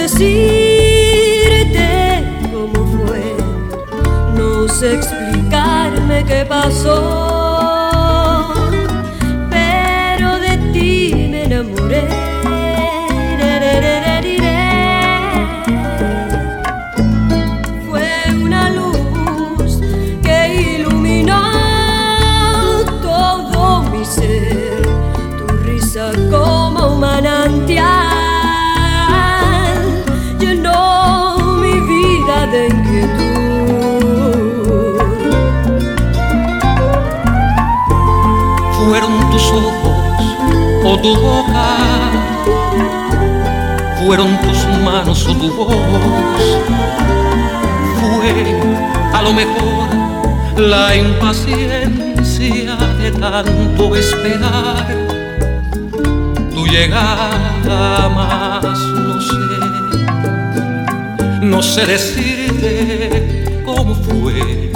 decirte cómo fue, no sé explicarme qué pasó, pero de ti me enamoré. Fue una luz que iluminó todo mi ser, tu risa como un manantial de inquietud. Fueron tus ojos o tu boca, fueron tus manos o tu voz, fue a lo mejor la impaciencia de tanto esperar tu llegada, más no sé decirte cómo fue,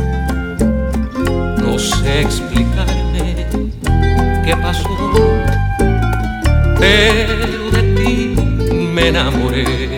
no sé explicarme qué pasó, pero de ti me enamoré.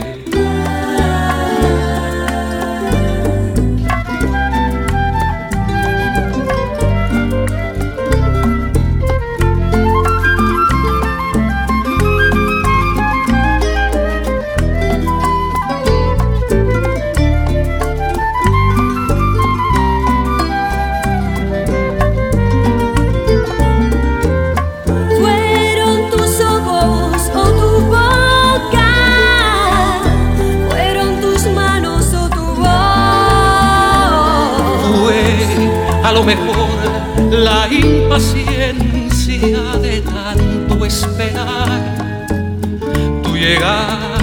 A lo mejor la impaciencia de tanto esperar tu llegada.